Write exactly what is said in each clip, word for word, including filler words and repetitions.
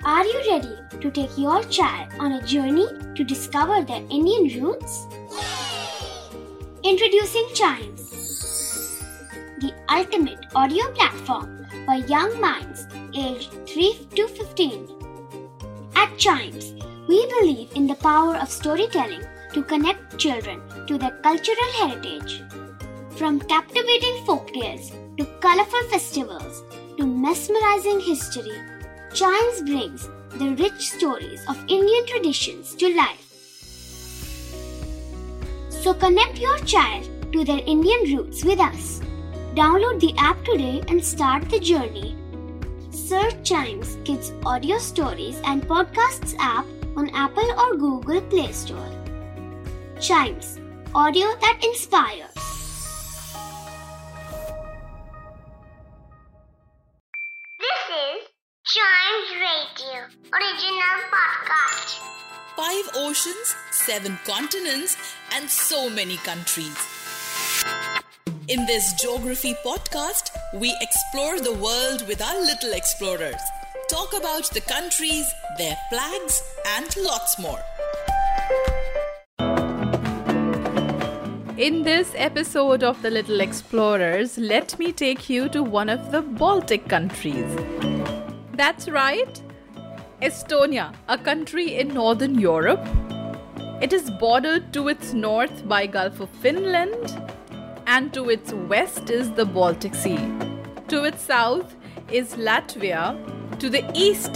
Are you ready to take your child on a journey to discover their Indian roots? Introducing Chimes, the ultimate audio platform for young minds aged three to fifteen. At Chimes, we believe in the power of storytelling to connect children to their cultural heritage. From captivating folktales to colorful festivals to mesmerizing history, Chimes brings the rich stories of Indian traditions to life. So connect your child to their Indian roots with us. Download the app today and start the journey. Search Chimes Kids Audio Stories and Podcasts app on Apple or Google Play Store. Chimes, audio that inspires. This is Chimes Radio, original podcast. Five oceans, seven continents, and so many countries. In this geography podcast, we explore the world with our little explorers, talk about the countries, their flags, and lots more. In this episode of The Little Explorers, let me take you to one of the Baltic countries. That's right, Estonia, a country in Northern Europe. It is bordered to its north by Gulf of Finland, and to its west is the Baltic Sea. To its south is Latvia. To the east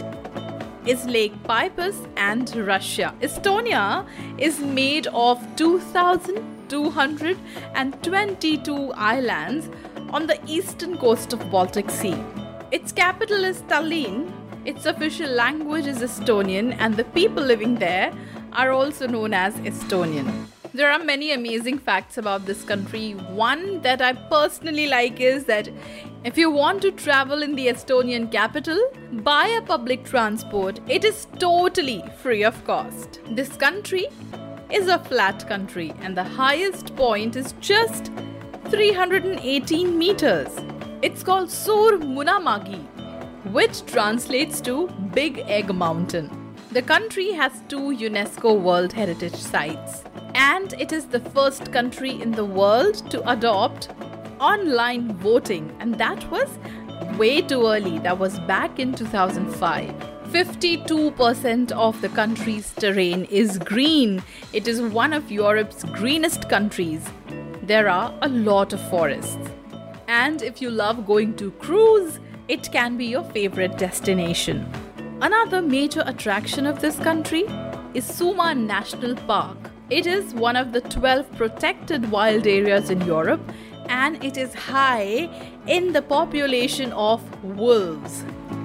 is Lake Peipus and Russia. Estonia is made of two thousand two hundred twenty-two islands on the eastern coast of Baltic Sea. Its capital is Tallinn. Its official language is Estonian, and the people living there are also known as Estonian. There are many amazing facts about this country. One that I personally like is that if you want to travel in the Estonian capital, by a public transport, it is totally free of cost. This country is a flat country, and the highest point is just three hundred eighteen meters. It's called Suur Munamägi, which translates to Big Egg Mountain. The country has two UNESCO World Heritage Sites, and it is the first country in the world to adopt online voting, and that was way too early. That was back in two thousand five. fifty-two percent of the country's terrain is green. It is one of Europe's greenest countries. There are a lot of forests. And if you love going to cruise, it can be your favorite destination. Another major attraction of this country is Suma National Park. It is one of the twelve protected wild areas in Europe, and it is high in the population of wolves.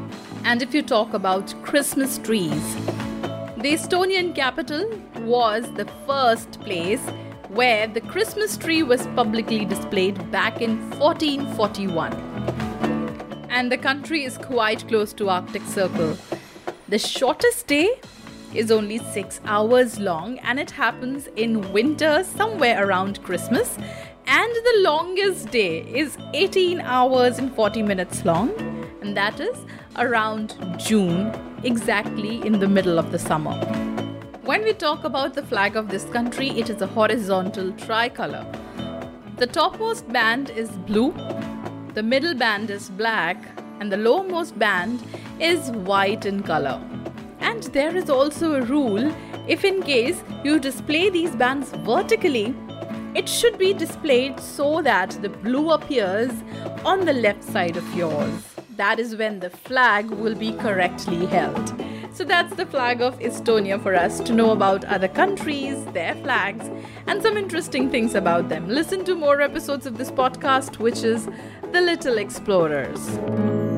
And if you talk about Christmas trees, the Estonian capital was the first place where the Christmas tree was publicly displayed back in fourteen forty-one. And the country is quite close to Arctic Circle. The shortest day is only six hours long, and it happens in winter somewhere around Christmas. And the longest day is eighteen hours and forty minutes long, and that is around June, exactly in the middle of the summer. When we talk about the flag of this country, it is a horizontal tricolor. The topmost band is blue, the middle band is black, and the lowermost band is white in color. And there is also a rule: if in case you display these bands vertically, it should be displayed so that the blue appears on the left side of yours. That is when the flag will be correctly held. So that's the flag of Estonia for us to know about other countries, their flags, and some interesting things about them. Listen to more episodes of this podcast, which is The Little Explorers.